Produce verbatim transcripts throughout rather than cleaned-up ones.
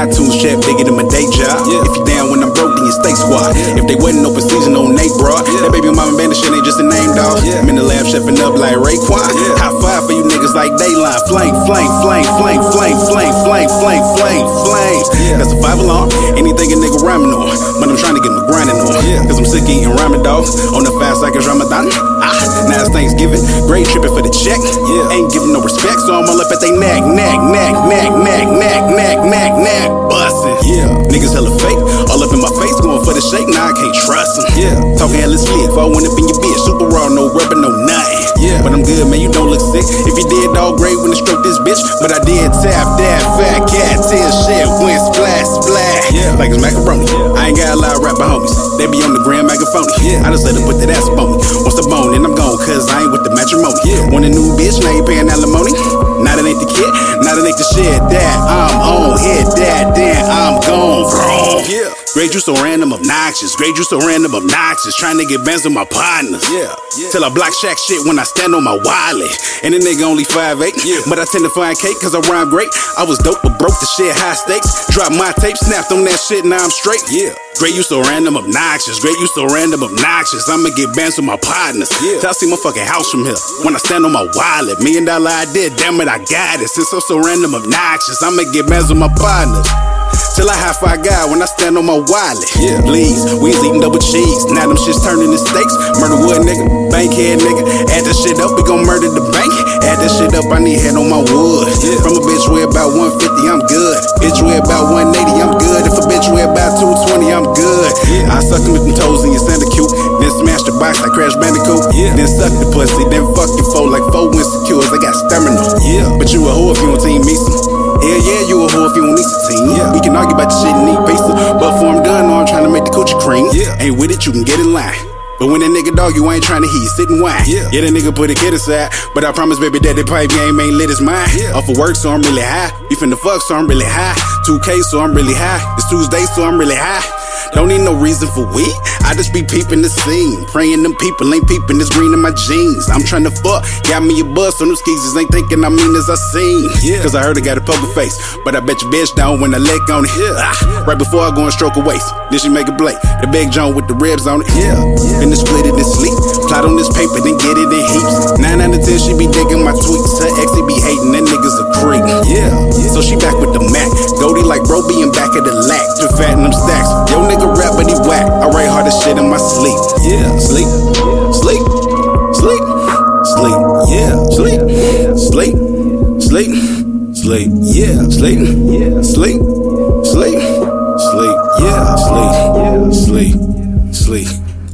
iTunes chat bigger than my day job. Yeah. If you down when I'm broke, then you stay squad. Yeah. If they wasn't open season on Nate, bro. Yeah. That baby mama band shit ain't just a name, dog. Yeah. I'm in the lab chefing up like Raekwon. Yeah. High five for you niggas like Dayline. Flame, flame, flame, flame, flame, flame, flame, flame, flame, flame. Yeah. That's a five alarm. Anything a nigga rhyming on, but I'm trying to get my grinding on. Yeah. Cause I'm sick of eating ramen dogs on the fast like it's Ramadan. Ah, now it's Thanksgiving. Great tripping for the check. Yeah. Ain't giving no respect, so I'm all up at they neck, neck, neck, neck, neck, neck, neck, neck, neck, bustin'. Yeah. Niggas hella fake, all up in my face, going for the shake. Now I can't trust them. Yeah. Talking hella slick, if I went up in your bitch, super raw, no rubber, no nothing. Yeah. But I'm good, man, you don't look sick. If you did, dog, great when I stroke this bitch. But I did tap that fat cat till shit went splash, splash. Yeah. Like it's macaroni. Yeah. I ain't got a lot of rapper homies. They be on the gram microphone. Yeah. I just let them put that ass up on me. Once the bone, then I'm gone, cause I ain't with the matrimony. Yeah. Want a new bitch, now you paying alimony. Now that ain't the kid, now that ain't the shit that I'm on. Hit that, then I'm gone. Vroom. Yeah. Grey juice so random, obnoxious. Grey juice so random, obnoxious. Trying to get bands with my partners. Yeah. Yeah. Till I block Shaq shit when I stand on my wallet. And the nigga only five eight. Yeah. But I tend to find cake cause I rhyme great. I was dope but broke the shit high stakes. Dropped my tape, snapped on that shit, now I'm straight. Yeah. Grey, you so random, obnoxious. Grey, you so random, obnoxious. I'ma get bands with my partners. Yeah. Till I see my fucking house from here. When I stand on my wallet, million dollar idea, damn it, I got it. Since I'm so random, obnoxious, I'ma get bands with my partners. Till I high five God when I stand on my wallet. Yeah. Please, we was eating double cheese. Now them shits turning to steaks. Murder wood nigga, bankhead nigga. Add that shit up, we gon' murder the bank. Add that shit up, I need head on my wood. Yeah. From a bitch weigh about one fifty, I'm good. Bitch weigh about one eighty, I'm good. If a bitch weigh about two twenty, I'm good. Yeah. I suck them with them toes in your sandal cute. Then smash the box like Crash Bandicoot. Yeah. Then suck the pussy, then fuck your foe like four insecures. I got stamina. Yeah. But you a hoe if you don't team me some. Hell yeah, you a hoe if you don't need some team. Yeah. We can argue about the shit and eat pizza, but before I'm done, no, I'm trying to make the coochie cream. Yeah. Ain't with it, you can get in line. But when that nigga dog, you ain't trying to hear, sit and whine. Yeah. Yeah, that nigga put a kid aside, but I promise, baby, that the pipe game ain't lit as mine. Yeah. Off of work, so I'm really high. We finna fuck, so I'm really high. two K, so I'm really high. It's Tuesday, so I'm really high. Don't need no reason for weed. I just be peeping the scene. Praying them people ain't peeping this green in my jeans. I'm trying to fuck. Got me a buzz on them skeezers. Ain't thinking I mean as I seen. Yeah. Cause I heard I got a poker face. But I bet your bitch down when I lick on it. Yeah. Ah, right before I go and stroke a waist. Then she make a blade. The big John with the ribs on it. Yeah. Then the split it and sleep. Plot on this paper, then get it in heaps. Nine out of ten, she be digging my tweets. Her ex, he be hating. That nigga's a creep. Yeah. So she back with the Mac. Goldie like bro being back of the lack. To fatten them stacks. Yo nigga rap, but he whack. I write hard as shit in my sleep. Yeah, sleep, sleep, sleep, sleep. Yeah, sleep, sleep, sleep, sleep. Yeah, sleep, sleep, sleep, sleep. Yeah, sleep, sleep, sleep.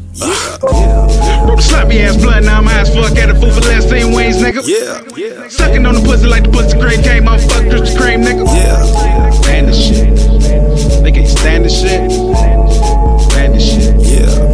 Yeah. Bro, the sloppy ass blood, now I'm high as fuck at a fool for last same ways, nigga. Yeah, yeah. Sucking on the pussy like the pussy cream came out, fuck Krispy Kreme, nigga. Yeah, stand this shit. They can't stand this shit. Stand this shit. Yeah.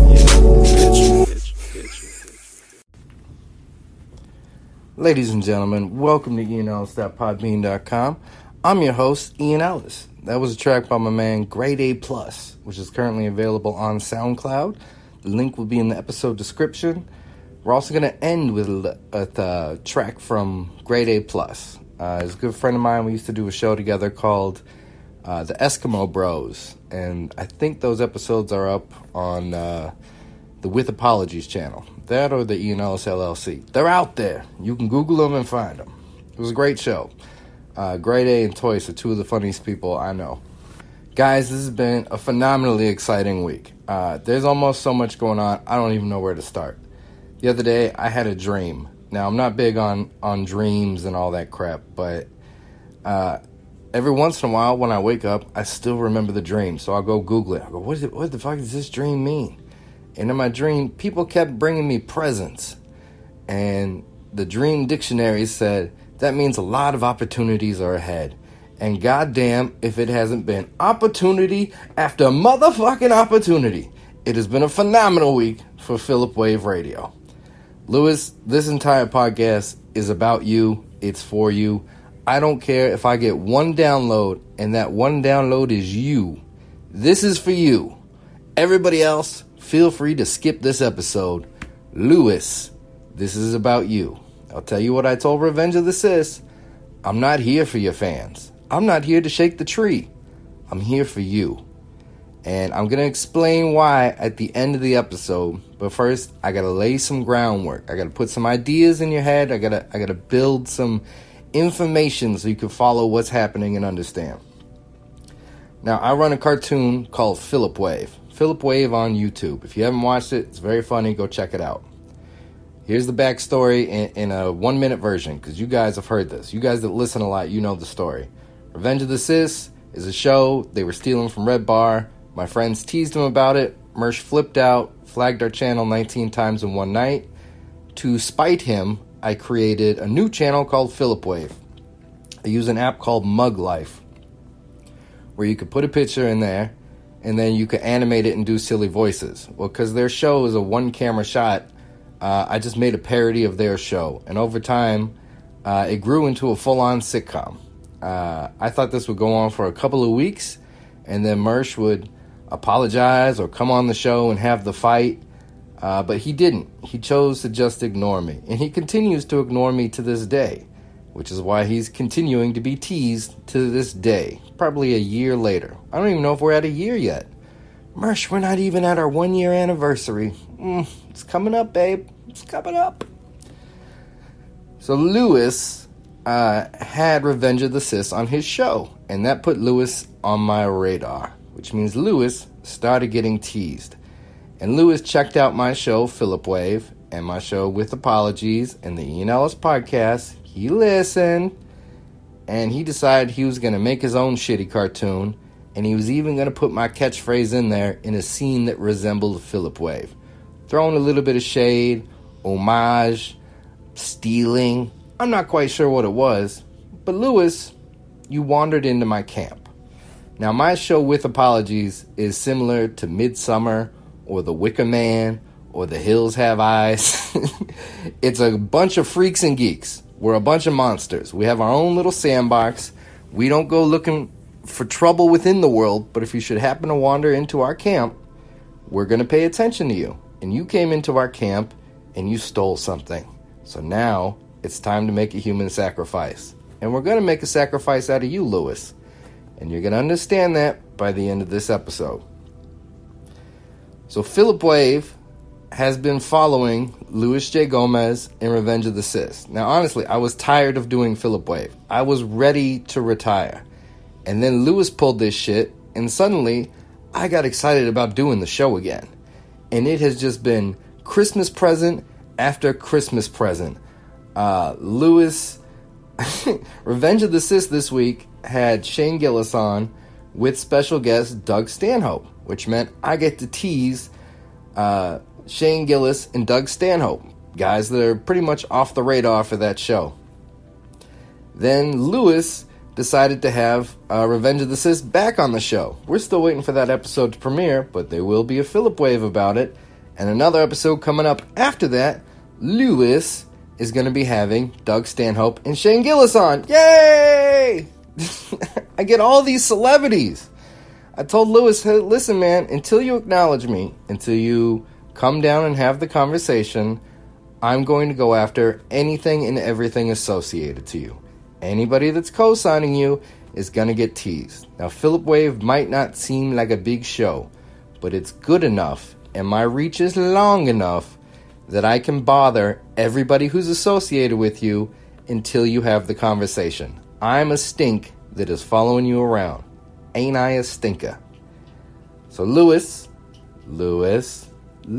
Ladies and gentlemen, welcome to Ian Ellis dot podbean dot com. I'm your host, Ian Ellis. That was a track by my man, Grade A Plus, which is currently available on SoundCloud. The link will be in the episode description. We're also going to end with a, a track from Grade A Plus. Uh, he's a good friend of mine. We used to do a show together called uh, The Eskimo Bros. And I think those episodes are up on uh, the With Apologies channel. That or the Ian Ellis L L C. They're out there. You can Google them and find them. It was a great show. Uh, Grade A and Toyce are two of the funniest people I know. Guys, this has been a phenomenally exciting week. Uh, there's almost so much going on, I don't even know where to start. The other day, I had a dream. Now, I'm not big on, on dreams and all that crap, but uh, every once in a while when I wake up, I still remember the dream. So I'll go Google it. I go, what, is it, what the fuck does this dream mean? And in my dream, people kept bringing me presents. And the dream dictionary said, that means a lot of opportunities are ahead. And goddamn if it hasn't been opportunity after motherfucking opportunity. It has been a phenomenal week for Philip Wave Radio. Lewis, this entire podcast is about you. It's for you. I don't care if I get one download and that one download is you. This is for you. Everybody else, feel free to skip this episode. Lewis, this is about you. I'll tell you what I told Revenge of the Sis. I'm not here for your fans. I'm not here to shake the tree. I'm here for you. And I'm going to explain why at the end of the episode. But first, I got to lay some groundwork. I got to put some ideas in your head. I got to I got to build some information so you can follow what's happening and understand. Now, I run a cartoon called Philip Wave. Philip Wave on YouTube. If you haven't watched it, it's very funny. Go check it out. Here's the backstory in, in a one-minute version, because you guys have heard this. You guys that listen a lot, you know the story. Revenge of the Cis is a show they were stealing from Red Bar. My friends teased him about it. Mersh flipped out, flagged our channel nineteen times in one night. To spite him, I created a new channel called Philip Wave. I use an app called Mug Life, where you could put a picture in there, and then you could animate it and do silly voices. Well, because their show is a one-camera shot, uh, I just made a parody of their show. And over time, uh, it grew into a full-on sitcom. Uh, I thought this would go on for a couple of weeks, and then Mersh would apologize or come on the show and have the fight, uh, but he didn't. He chose to just ignore me, and he continues to ignore me to this day, which is why he's continuing to be teased to this day, probably a year later. I don't even know if we're at a year yet. Mersh, we're not even at our one-year anniversary. Mm, it's coming up, babe. It's coming up. So Lewis uh, had Revenge of the Cis on his show, and that put Lewis on my radar, which means Lewis started getting teased. And Lewis checked out my show, Philip Wave, and my show With Apologies, and the Ian Ellis podcast. He listened, and he decided he was going to make his own shitty cartoon, and he was even going to put my catchphrase in there in a scene that resembled Philip Wave. Throwing a little bit of shade, homage, stealing. I'm not quite sure what it was, but Lewis, you wandered into my camp. Now, my show With Apologies is similar to Midsummer or The Wicker Man or The Hills Have Eyes. It's a bunch of freaks and geeks. We're a bunch of monsters. We have our own little sandbox. We don't go looking for trouble within the world, but if you should happen to wander into our camp, we're going to pay attention to you. And you came into our camp and you stole something. So now it's time to make a human sacrifice. And we're going to make a sacrifice out of you, Lewis. And you're going to understand that by the end of this episode. So Philip Wave has been following Luis J. Gomez in Revenge of the Cis. Now, honestly, I was tired of doing Philip Wave. I was ready to retire. And then Lewis pulled this shit, and suddenly I got excited about doing the show again. And it has just been Christmas present after Christmas present. Uh, Lewis, Revenge of the Cis this week had Shane Gillis on with special guest Doug Stanhope, which meant I get to tease uh, Shane Gillis and Doug Stanhope, guys that are pretty much off the radar for that show. Then Lewis decided to have uh, Revenge of the Cis back on the show. We're still waiting for that episode to premiere, but there will be a Philip Wave about it. And another episode coming up after that, Lewis is going to be having Doug Stanhope and Shane Gillis on. Yay! I get all these celebrities. I told Lewis, hey, listen, man, until you acknowledge me, until you come down and have the conversation, I'm going to go after anything and everything associated to you. Anybody that's co-signing you is going to get teased. Now, Philip Wave might not seem like a big show, but it's good enough, and my reach is long enough that I can bother everybody who's associated with you until you have the conversation. I'm a stink that is following you around. Ain't I a stinker? So Lewis, Lewis,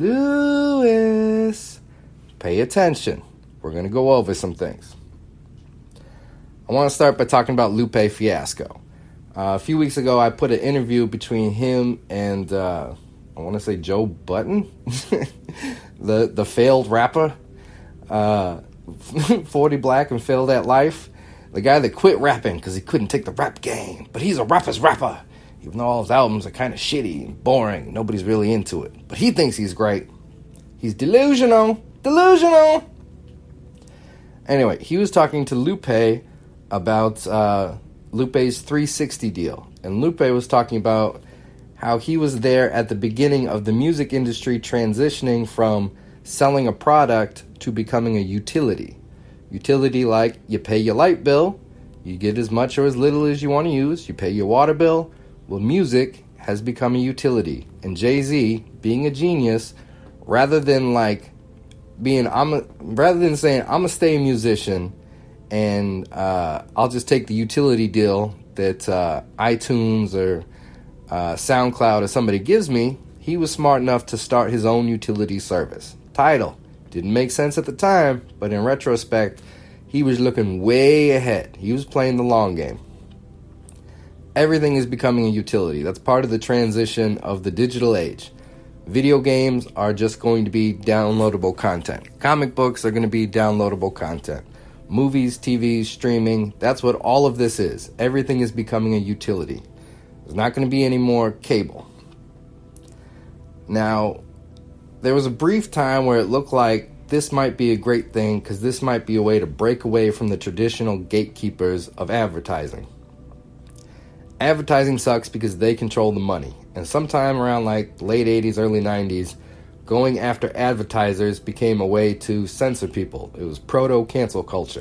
Lewis, pay attention. We're going to go over some things. I want to start by talking about Lupe Fiasco. Uh, a few weeks ago, I put an interview between him and, uh, I want to say Joe Budden, the, the failed rapper, uh, forty black and failed at life. The guy that quit rapping because he couldn't take the rap game. But he's a rapper's rapper. Even though all his albums are kind of shitty and boring. Nobody's really into it. But he thinks he's great. He's delusional. Delusional. Anyway, he was talking to Lupe about uh, Lupe's three sixty deal. And Lupe was talking about how he was there at the beginning of the music industry transitioning from selling a product to becoming a utility. Utility like you pay your light bill, you get as much or as little as you want to use, you pay your water bill, Well, music has become a utility, and Jay-Z, being a genius, rather than like being, I'm a, rather than saying I'm gonna stay a musician, and uh, I'll just take the utility deal that uh, iTunes or uh, SoundCloud or somebody gives me, he was smart enough to start his own utility service. Tidal. Didn't make sense at the time, but in retrospect, he was looking way ahead. He was playing the long game. Everything is becoming a utility. That's part of the transition of the digital age. Video games are just going to be downloadable content. Comic books are going to be downloadable content. Movies, T V, streaming, that's what all of this is. Everything is becoming a utility. There's not going to be any more cable. Now, there was a brief time where it looked like this might be a great thing because this might be a way to break away from the traditional gatekeepers of advertising. Advertising sucks because they control the money. And sometime around like late eighties, early nineties, going after advertisers became a way to censor people. It was proto-cancel culture.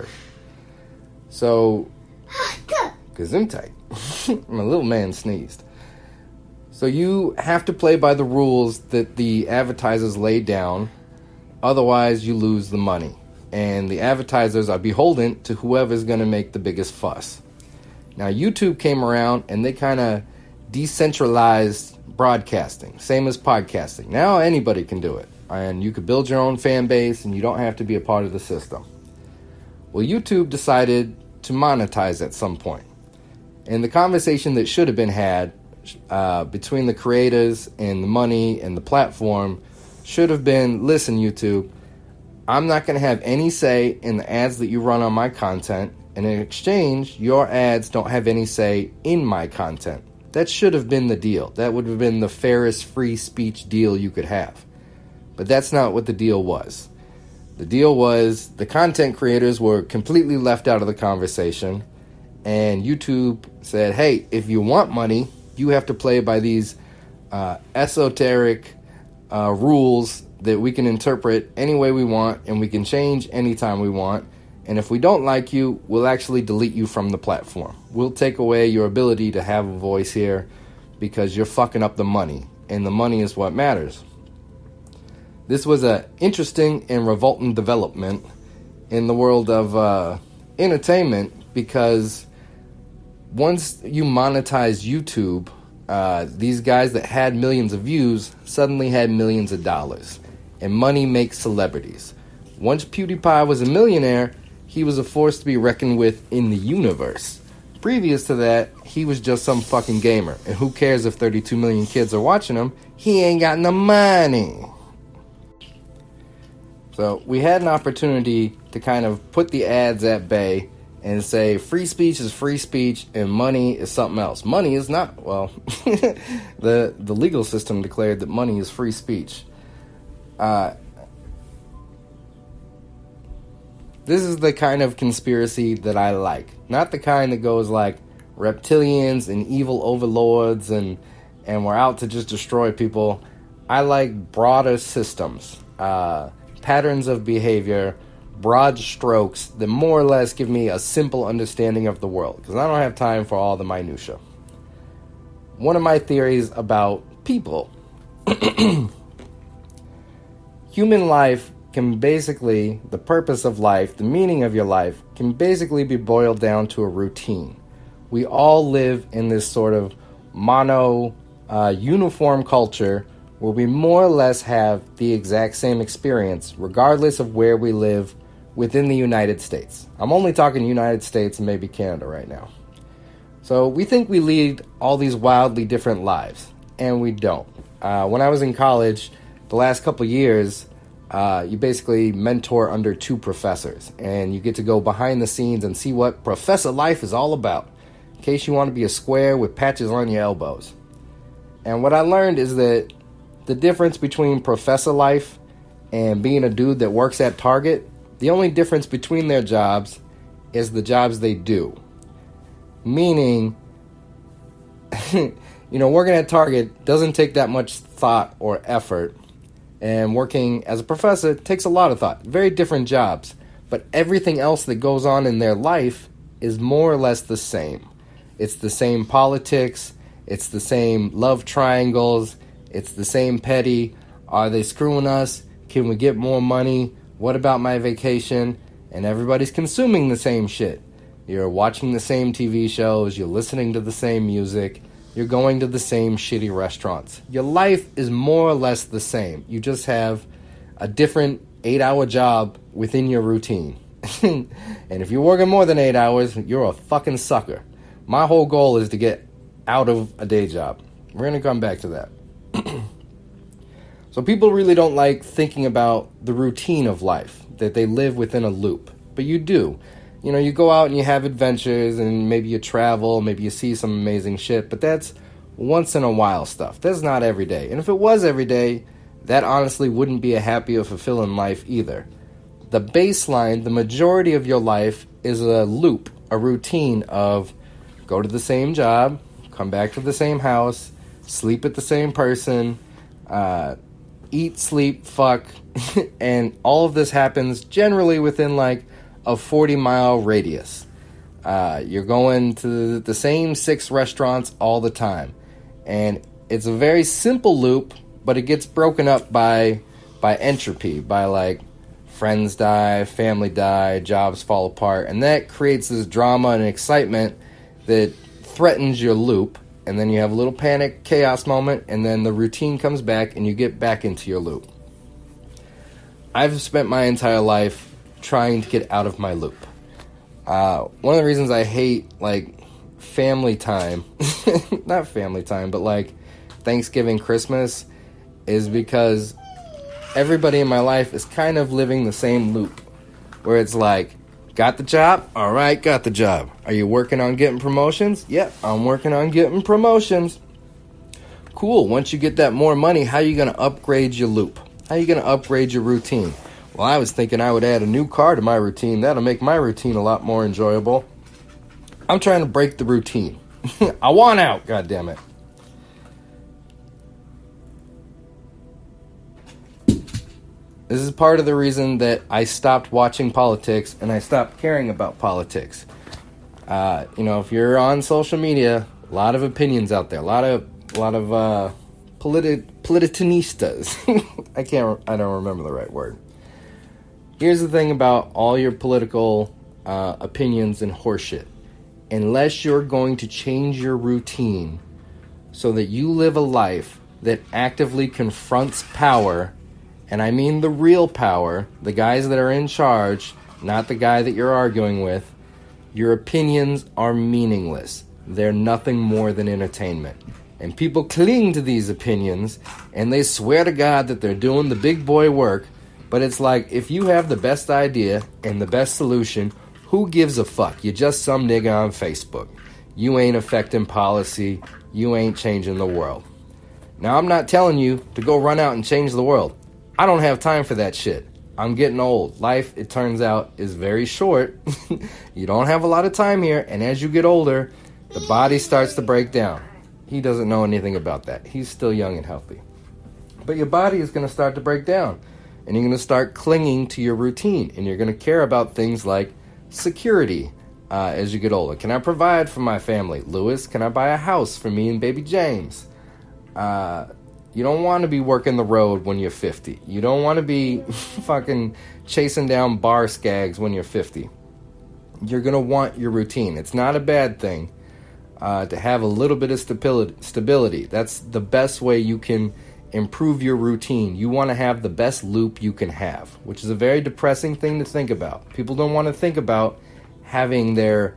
So, gesundheit. My little man sneezed. So you have to play by the rules that the advertisers lay down, otherwise you lose the money. And the advertisers are beholden to whoever's going to make the biggest fuss. Now YouTube came around and they kind of decentralized broadcasting, same as podcasting. Now anybody can do it, and you could build your own fan base and you don't have to be a part of the system. Well, YouTube decided to monetize at some point. And the conversation that should have been had uh, between the creators and the money and the platform should have been, listen, YouTube, I'm not going to have any say in the ads that you run on my content, and in exchange, your ads don't have any say in my content. That should have been the deal. That would have been the fairest free speech deal you could have. But that's not what the deal was. The deal was the content creators were completely left out of the conversation, and YouTube said, hey, if you want money, you have to play by these uh, esoteric uh, rules that we can interpret any way we want, and we can change anytime we want. And if we don't like you, we'll actually delete you from the platform. We'll take away your ability to have a voice here because you're fucking up the money, and the money is what matters. This was an interesting and revolting development in the world of uh, entertainment, because once you monetize YouTube, uh, these guys that had millions of views suddenly had millions of dollars. And money makes celebrities. Once PewDiePie was a millionaire, he was a force to be reckoned with in the universe. Previous to that, he was just some fucking gamer. And who cares if thirty-two million kids are watching him? He ain't got no money. So we had an opportunity to kind of put the ads at bay and say free speech is free speech and money is something else. Money is not. Well, the the legal system declared that money is free speech. Uh, this is the kind of conspiracy that I like. Not the kind that goes like reptilians and evil overlords and and we're out to just destroy people. I like broader systems, uh, patterns of behavior, broad strokes that more or less give me a simple understanding of the world, because I don't have time for all the minutia. One of my theories about people. Human life can basically, the purpose of life, the meaning of your life, can basically be boiled down to a routine. We all live in this sort of mono, uh, uniform culture where we more or less have the exact same experience, regardless of where we live within the United States. I'm only talking United States and maybe Canada right now. So we think we lead all these wildly different lives, and we don't. Uh, when I was in college, the last couple years, uh, you basically mentor under two professors, and you get to go behind the scenes and see what professor life is all about, in case you want to be a square with patches on your elbows. And what I learned is that the difference between professor life and being a dude that works at Target, the only difference between their jobs is the jobs they do. Meaning, you know, working at Target doesn't take that much thought or effort, and working as a professor takes a lot of thought. Very different jobs, but everything else that goes on in their life is more or less the same. It's the same politics, It's the same love triangles. It's the same petty. Are they screwing us? Can we get more money? What about my vacation? And everybody's consuming the same shit. You're watching the same T V shows. You're listening to the same music. You're going to the same shitty restaurants. Your life is more or less the same. You just have a different eight-hour job within your routine. And if you're working more than eight hours, you're a fucking sucker. My whole goal is to get out of a day job. We're going to come back to that. So people really don't like thinking about the routine of life, that they live within a loop. But you do. You know, you go out and you have adventures, and maybe you travel, maybe you see some amazing shit, but that's once in a while stuff. That's not every day. And if it was every day, that honestly wouldn't be a happy or fulfilling life either. The baseline, the majority of your life is a loop, a routine of go to the same job, come back to the same house, sleep with the same person, uh, eat, sleep, fuck, and all of this happens generally within like a forty mile radius. Uh, you're going to the same six restaurants all the time. And it's a very simple loop, but it gets broken up by by entropy, by like friends die, family die, jobs fall apart. And that creates this drama and excitement that threatens your loop. And then you have a little panic, chaos moment, and then the routine comes back and you get back into your loop. I've spent my entire life trying to get out of my loop. Uh, one of the reasons I hate, like, family time, not family time, but, like, Thanksgiving, Christmas, is because everybody in my life is kind of living the same loop, where it's like, got the job? All right, got the job. Are you working on getting promotions? Yep, I'm working on getting promotions. Cool, once you get that more money, how are you going to upgrade your loop? How are you going to upgrade your routine? Well, I was thinking I would add a new car to my routine. That'll make my routine a lot more enjoyable. I'm trying to break the routine. I want out, goddammit. This is part of the reason that I stopped watching politics and I stopped caring about politics. Uh, you know, if you're on social media, a lot of opinions out there, a lot of, a lot of uh, politi- politinistas. I can't. I don't remember the right word. Here's the thing about all your political uh, opinions and horseshit. Unless you're going to change your routine so that you live a life that actively confronts power, and I mean the real power, the guys that are in charge, not the guy that you're arguing with, your opinions are meaningless. They're nothing more than entertainment. And people cling to these opinions, and they swear to God that they're doing the big boy work. But it's like, if you have the best idea and the best solution, who gives a fuck? You're just some nigga on Facebook. You ain't affecting policy. You ain't changing the world. Now, I'm not telling you to go run out and change the world. I don't have time for that shit. I'm getting old. Life, it turns out, is very short. You don't have a lot of time here, and as you get older, the body starts to break down. He doesn't know anything about that. He's still young and healthy. But your body is going to start to break down. And you're going to start clinging to your routine. And you're going to care about things like security uh, as you get older. Can I provide for my family? Lewis, can I buy a house for me and baby James? Uh, you don't want to be working the road when you're fifty. You don't want to be fucking chasing down bar skags when you're fifty. You're going to want your routine. It's not a bad thing uh, to have a little bit of stability. stability. That's the best way you can improve your routine. You want to have the best loop you can have, which is a very depressing thing to think about. People don't want to think about having their,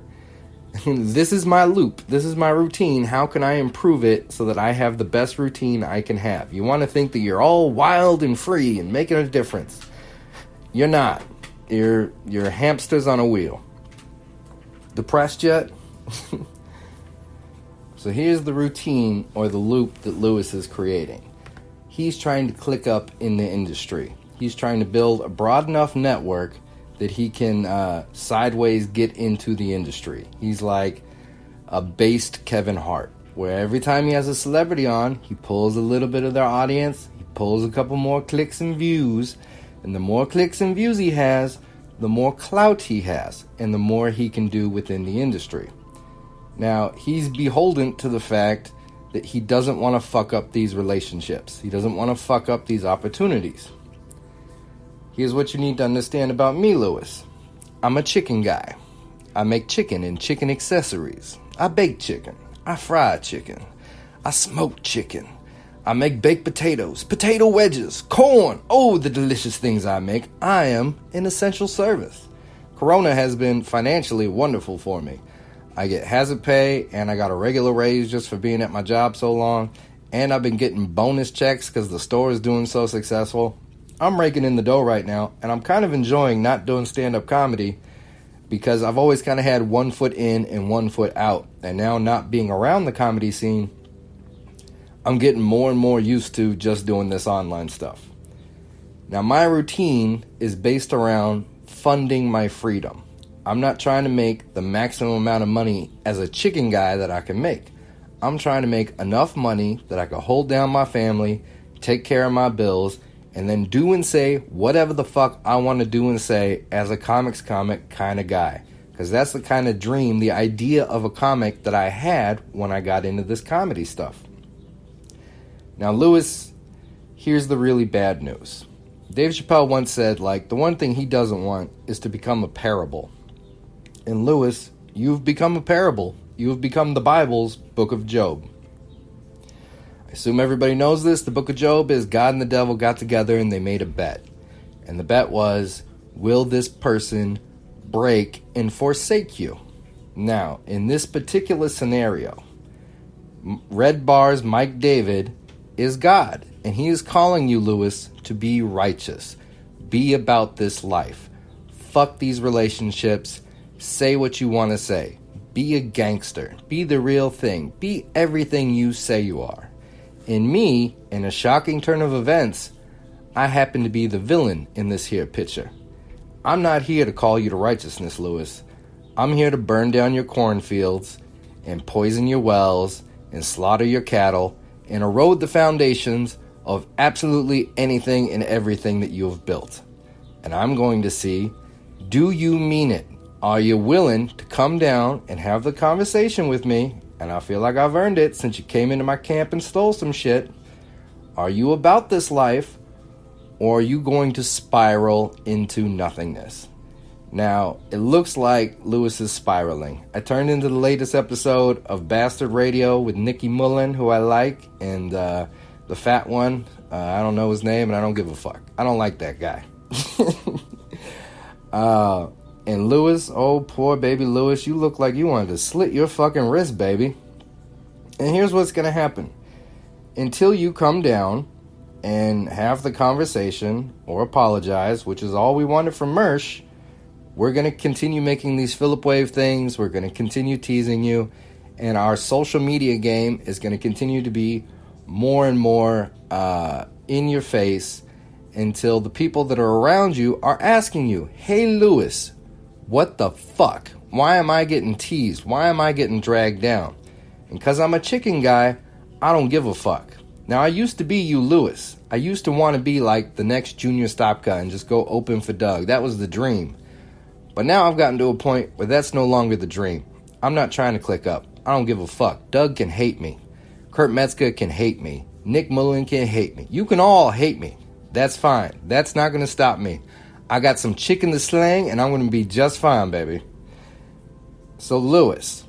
this is my loop, this is my routine, how can I improve it so that I have the best routine I can have? You want to think that you're all wild and free and making a difference. You're not. You're, you're hamsters on a wheel. Depressed yet? So here's the routine or the loop that Lewis is creating. He's trying to click up in the industry. He's trying to build a broad enough network that he can uh, sideways get into the industry. He's like a based Kevin Hart, where every time he has a celebrity on, he pulls a little bit of their audience, he pulls a couple more clicks and views, and the more clicks and views he has, the more clout he has, and the more he can do within the industry. Now, he's beholden to the fact that he doesn't want to fuck up these relationships. He doesn't want to fuck up these opportunities. Here's what you need to understand about me, Lewis. I'm a chicken guy. I make chicken and chicken accessories. I bake chicken. I fry chicken. I smoke chicken. I make baked potatoes, potato wedges, corn. Oh, the delicious things I make. I am an essential service. Corona has been financially wonderful for me. I get hazard pay, and I got a regular raise just for being at my job so long, and I've been getting bonus checks because the store is doing so successful. I'm raking in the dough right now, and I'm kind of enjoying not doing stand-up comedy because I've always kind of had one foot in and one foot out, and now not being around the comedy scene, I'm getting more and more used to just doing this online stuff. Now, my routine is based around funding my freedom. I'm not trying to make the maximum amount of money as a chicken guy that I can make. I'm trying to make enough money that I can hold down my family, take care of my bills, and then do and say whatever the fuck I want to do and say as a comics comic kind of guy. Because that's the kind of dream, the idea of a comic that I had when I got into this comedy stuff. Now, Lewis, here's the really bad news. Dave Chappelle once said, like, the one thing he doesn't want is to become a parable. And Lewis, you've become a parable. You've become the Bible's Book of Job. I assume everybody knows this. The Book of Job is God and the devil got together and they made a bet. And the bet was, will this person break and forsake you? Now, in this particular scenario, Red Bar's Mike David is God. And he is calling you, Lewis, to be righteous. Be about this life. Fuck these relationships. Say what you want to say. Be a gangster. Be the real thing. Be everything you say you are. In me, in a shocking turn of events, I happen to be the villain in this here picture. I'm not here to call you to righteousness, Lewis. I'm here to burn down your cornfields and poison your wells and slaughter your cattle and erode the foundations of absolutely anything and everything that you have built. And I'm going to see, do you mean it? Are you willing to come down and have the conversation with me? And I feel like I've earned it since you came into my camp and stole some shit. Are you about this life, or are you going to spiral into nothingness? Now, it looks like Lewis is spiraling. I turned into the latest episode of Bastard Radio with Nicky Mullen, who I like, and uh, the fat one, uh, I don't know his name, and I don't give a fuck. I don't like that guy. uh... And Lewis, oh poor baby Lewis, you look like you wanted to slit your fucking wrist, baby. And here's what's going to happen. Until you come down and have the conversation or apologize, which is all we wanted from Mersh, we're going to continue making these Philip Wave things. We're going to continue teasing you. And our social media game is going to continue to be more and more uh, in your face until the people that are around you are asking you, hey, Lewis, what the fuck? Why am I getting teased? Why am I getting dragged down? And because I'm a chicken guy, I don't give a fuck. Now, I used to be you, Lewis. I used to want to be like the next Junior Stopka and just go open for Doug. That was the dream. But now I've gotten to a point where that's no longer the dream. I'm not trying to click up. I don't give a fuck. Doug can hate me. Kurt Metzger can hate me. Nick Mullen can hate me. You can all hate me. That's fine. That's not going to stop me. I got some chicken to slang, and I'm going to be just fine, baby. So, Lewis,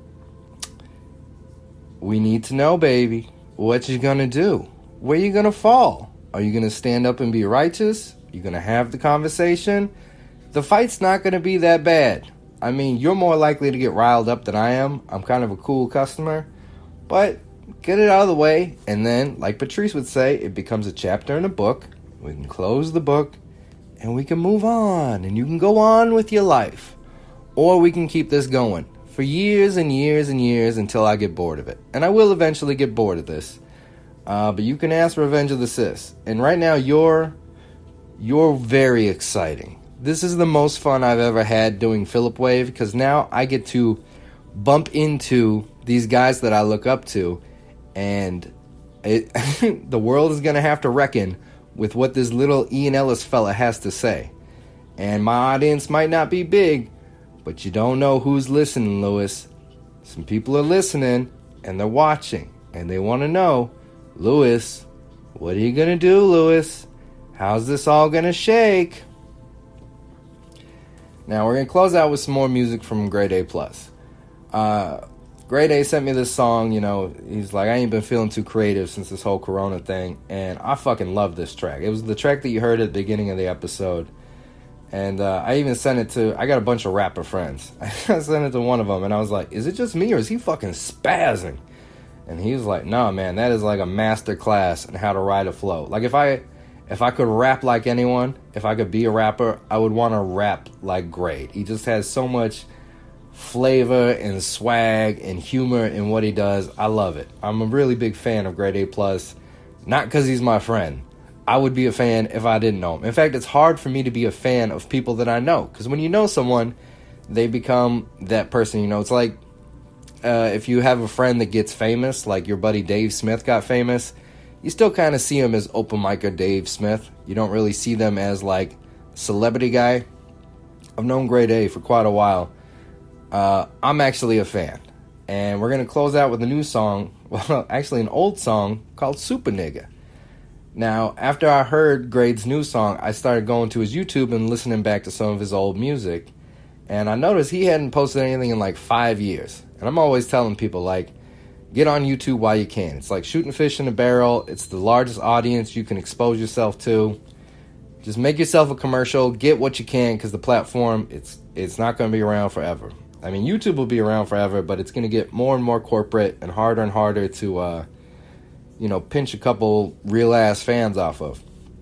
we need to know, baby, what you going to do. Where you going to fall? Are you going to stand up and be righteous? You're going to have the conversation? The fight's not going to be that bad. I mean, you're more likely to get riled up than I am. I'm kind of a cool customer. But get it out of the way, and then, like Patrice would say, it becomes a chapter in a book. We can close the book, and we can move on, and you can go on with your life. Or we can keep this going for years and years and years until I get bored of it. And I will eventually get bored of this. Uh, but you can ask Revenge of the Sis. And right now, you're, you're very exciting. This is the most fun I've ever had doing Philip Wave, because now I get to bump into these guys that I look up to, and it, the world is going to have to reckon with what this little Ian Ellis fella has to say. And my audience might not be big, but you don't know who's listening, Lewis. Some people are listening, and they're watching, And they want to know, Lewis, what are you going to do, Lewis? How's this all going to shake? Now, we're going to close out with some more music from Grade A Plus. Uh, Grade A sent me this song, you know, he's like, I ain't been feeling too creative since this whole Corona thing, and I fucking love this track. It was the track that you heard at the beginning of the episode, and uh, I even sent it to, I got a bunch of rapper friends. I sent it to one of them, and I was like, is it just me, or is he fucking spazzing? And he was like, no, man, that is like a master class in how to ride a flow. Like, if I... If I could rap like anyone, if I could be a rapper, I would want to rap like Grade. He just has so much flavor and swag and humor in what he does. I love it. I'm a really big fan of Grade A Plus, not because he's my friend. I would be a fan if I didn't know him. In fact, it's hard for me to be a fan of people that I know, because when you know someone, they become that person. You know, it's like uh, if you have a friend that gets famous, like your buddy Dave Smith got famous, you still kind of see him as open micer Dave Smith. You don't really see them as, like, celebrity guy. I've known Grade A for quite a while. Uh, I'm actually a fan. And we're going to close out with a new song. Well, actually an old song called Super Nigga. Now, after I heard Grade's new song, I started going to his YouTube and listening back to some of his old music. And I noticed he hadn't posted anything in, like, five years. And I'm always telling people, like, get on YouTube while you can. It's like shooting fish in a barrel. It's the largest audience you can expose yourself to. Just make yourself a commercial. Get what you can, because the platform, it's it's not going to be around forever. I mean, YouTube will be around forever, but it's going to get more and more corporate and harder and harder to, uh, you know, pinch a couple real-ass fans off of.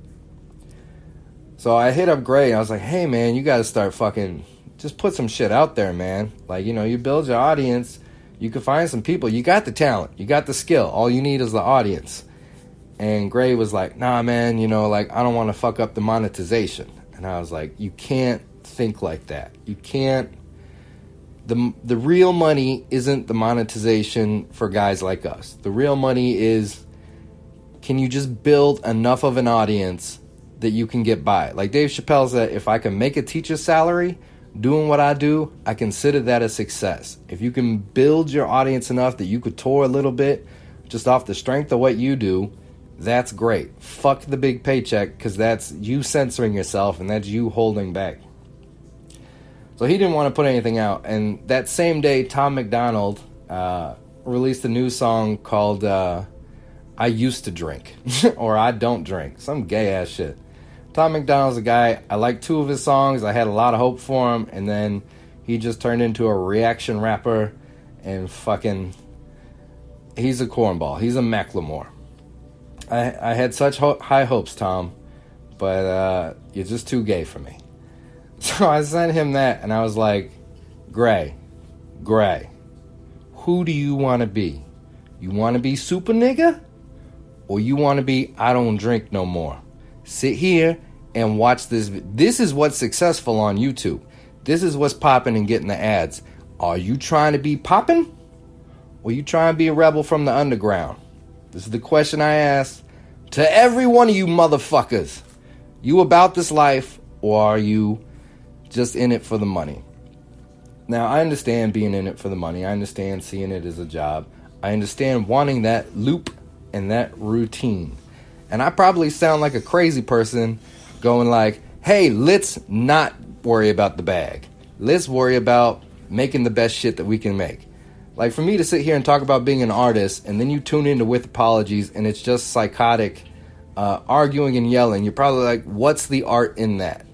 So I hit up Grade. I was like, hey, man, you got to start fucking, just put some shit out there, man. Like, you know, you build your audience. You can find some people. You got the talent. You got the skill. All you need is the audience. And Gray was like, nah, man, you know, like, I don't want to fuck up the monetization. And I was like, you can't think like that. You can't. The, the real money isn't the monetization for guys like us. The real money is, can you just build enough of an audience that you can get by? Like Dave Chappelle said, if I can make a teacher's salary doing what I do, I consider that a success. If you can build your audience enough that you could tour a little bit just off the strength of what you do, that's great. Fuck the big paycheck, because that's you censoring yourself and that's you holding back. So he didn't want to put anything out. And that same day, Tom McDonald uh, released a new song called uh, I Used to Drink, or I Don't Drink. Some gay-ass shit. Tom McDonald's a guy, I like two of his songs. I had a lot of hope for him. And then he just turned into a reaction rapper. And fucking, he's a cornball. He's a Macklemore. I, I had such ho- high hopes, Tom. But uh, you're just too gay for me. So I sent him that, and I was like, Gray, Gray, who do you want to be? You want to be Super Nigga? Or you want to be I Don't Drink No More? Sit here and watch this. This is what's successful on YouTube. This is what's popping and getting the ads. Are you trying to be popping? Or you trying to be a rebel from the underground? This is the question I ask to every one of you motherfuckers. You about this life, or are you just in it for the money? Now, I understand being in it for the money. I understand seeing it as a job. I understand wanting that loop and that routine. And I probably sound like a crazy person going like, hey, let's not worry about the bag. Let's worry about making the best shit that we can make. Like, for me to sit here and talk about being an artist, and then you tune into With Apologies, and it's just psychotic uh, arguing and yelling, you're probably like, what's the art in that?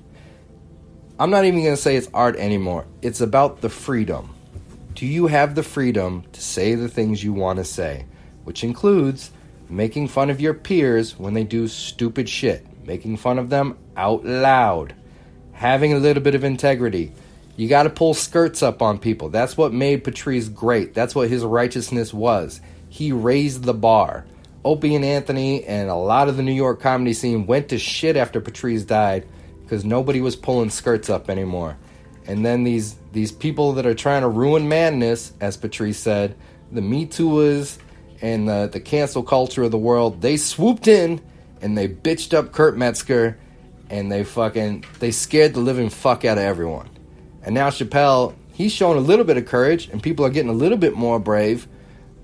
I'm not even going to say it's art anymore. It's about the freedom. Do you have the freedom to say the things you want to say? Which includes making fun of your peers when they do stupid shit. Making fun of them out loud. Having a little bit of integrity. You got to pull skirts up on people. That's what made Patrice great. That's what his righteousness was. He raised the bar. Opie and Anthony and a lot of the New York comedy scene went to shit after Patrice died, because nobody was pulling skirts up anymore. And then these these people that are trying to ruin madness, as Patrice said, the Me Tooers and the, the cancel culture of the world, they swooped in and they bitched up Kurt Metzger, and they fucking, they scared the living fuck out of everyone. And now Chappelle, he's showing a little bit of courage, and people are getting a little bit more brave,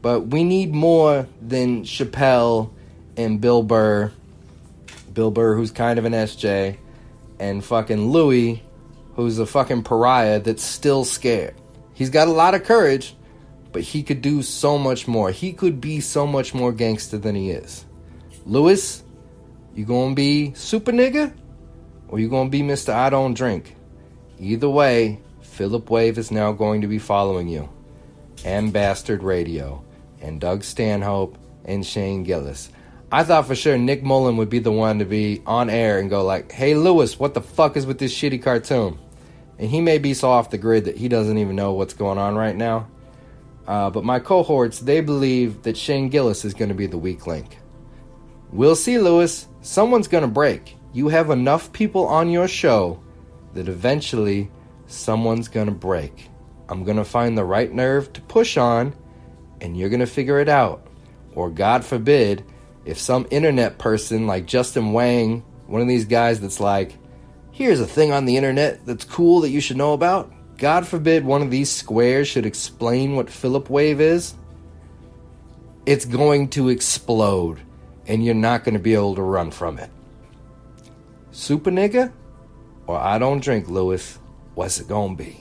But we need more than Chappelle and Bill Burr. Bill Burr, who's kind of an S J, and fucking Louis, who's a fucking pariah that's still scared. He's got a lot of courage, but he could do so much more. He could be so much more gangster than he is. Louis, you gonna be super nigga? Or you gonna be Mister I don't drink? Either way, Philip Wave is now going to be following you. And Bastard Radio. And Doug Stanhope. And Shane Gillis. I thought for sure Nick Mullen would be the one to be on air and go like, hey Louis, what the fuck is with this shitty cartoon? And he may be so off the grid that he doesn't even know what's going on right now. Uh, but my cohorts, they believe that Shane Gillis is going to be the weak link. We'll see, Louis. Someone's going to break. You have enough people on your show that eventually someone's going to break. I'm going to find the right nerve to push on, and you're going to figure it out. Or God forbid, if some internet person like Justin Wang, one of these guys that's like, here's a thing on the internet that's cool that you should know about. God forbid one of these squares should explain what Philip Wave is. It's going to explode, and you're not going to be able to run from it. Super nigga? Or I don't drink, Louis. What's it gonna be?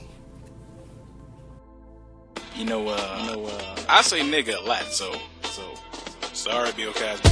You know, uh, you know, uh, I say nigga a lot, so, so, sorry, Bill Cosby.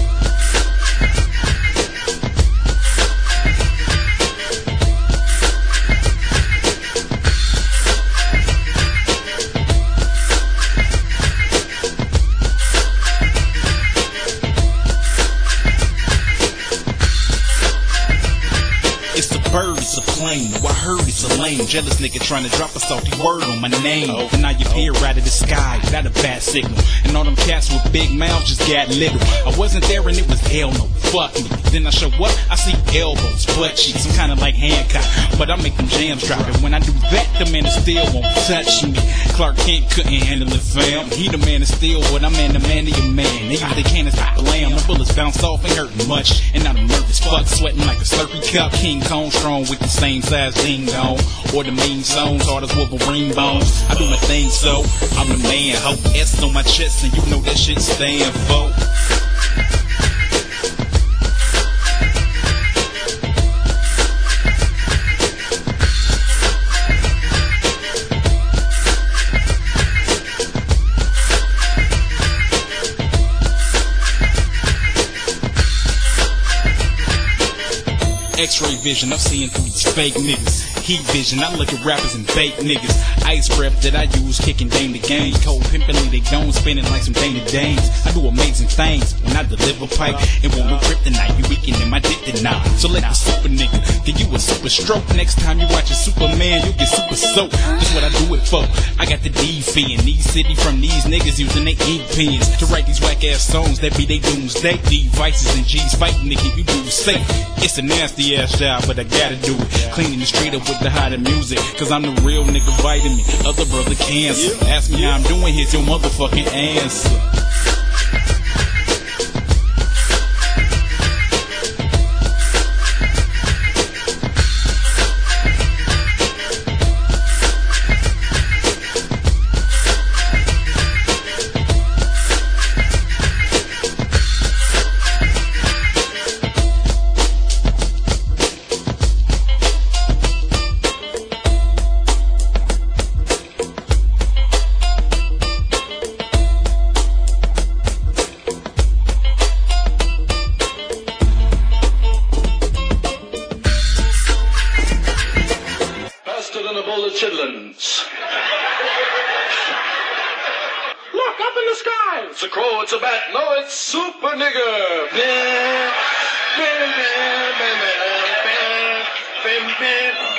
Bird, it's a plane. No, I heard it's a lame. Jealous nigga trying to drop a salty word on my name. Oh, and now you appear oh. out of the sky. Got a bad signal. And all them cats with big mouths just got little. I wasn't there and it was hell no. Fuck me. Then I show up, I see elbows, butt cheeks. I'm kinda like Hancock, but I make them jams drop. And when I do that, the man of steel won't touch me. Clark Kent couldn't handle it, fam. He the man of steel, but I'm in the man of your man. They use the cannon stop the lamb. The bullets bounce off, ain't hurting much. And I'm nervous, fuck, sweating like a Slurpee cup. King Kong strong with the same size ding dong. Or the mean songs, hard as Wolverine bones. I do my thing, so I'm the man. Hope S on my chest, and you know that shit stand for. X-ray vision, I'm seeing through these fake niggas. Heat vision, I look at rappers and fake niggas. Ice breath that I use, kicking Dame to game. Cold pimpin', they don't spinning like some Dana Dames. I do amazing things when I deliver pipe. It won't no kryptonite, you weaken in my dick tonight. So let the super nigga give you a super stroke. Next time you watch a Superman, you'll get super soaked. That's what I do it for. I got the D fee in these city from these niggas using their ink pens to write these whack ass songs that be they doomsday. Devices and G's fighting to keep you dudes safe. It's a nasty ass job, but I gotta do it. Cleaning the street up with the hotter music, cause I'm the real nigga vitamin. Other brother cancer. Ask me how I'm doing, here's your motherfucking answer. Look, up in the sky! It's a crow, it's a bat, no, it's super nigger! Bam, bam, bam, bam, bam, bam, bam, bam.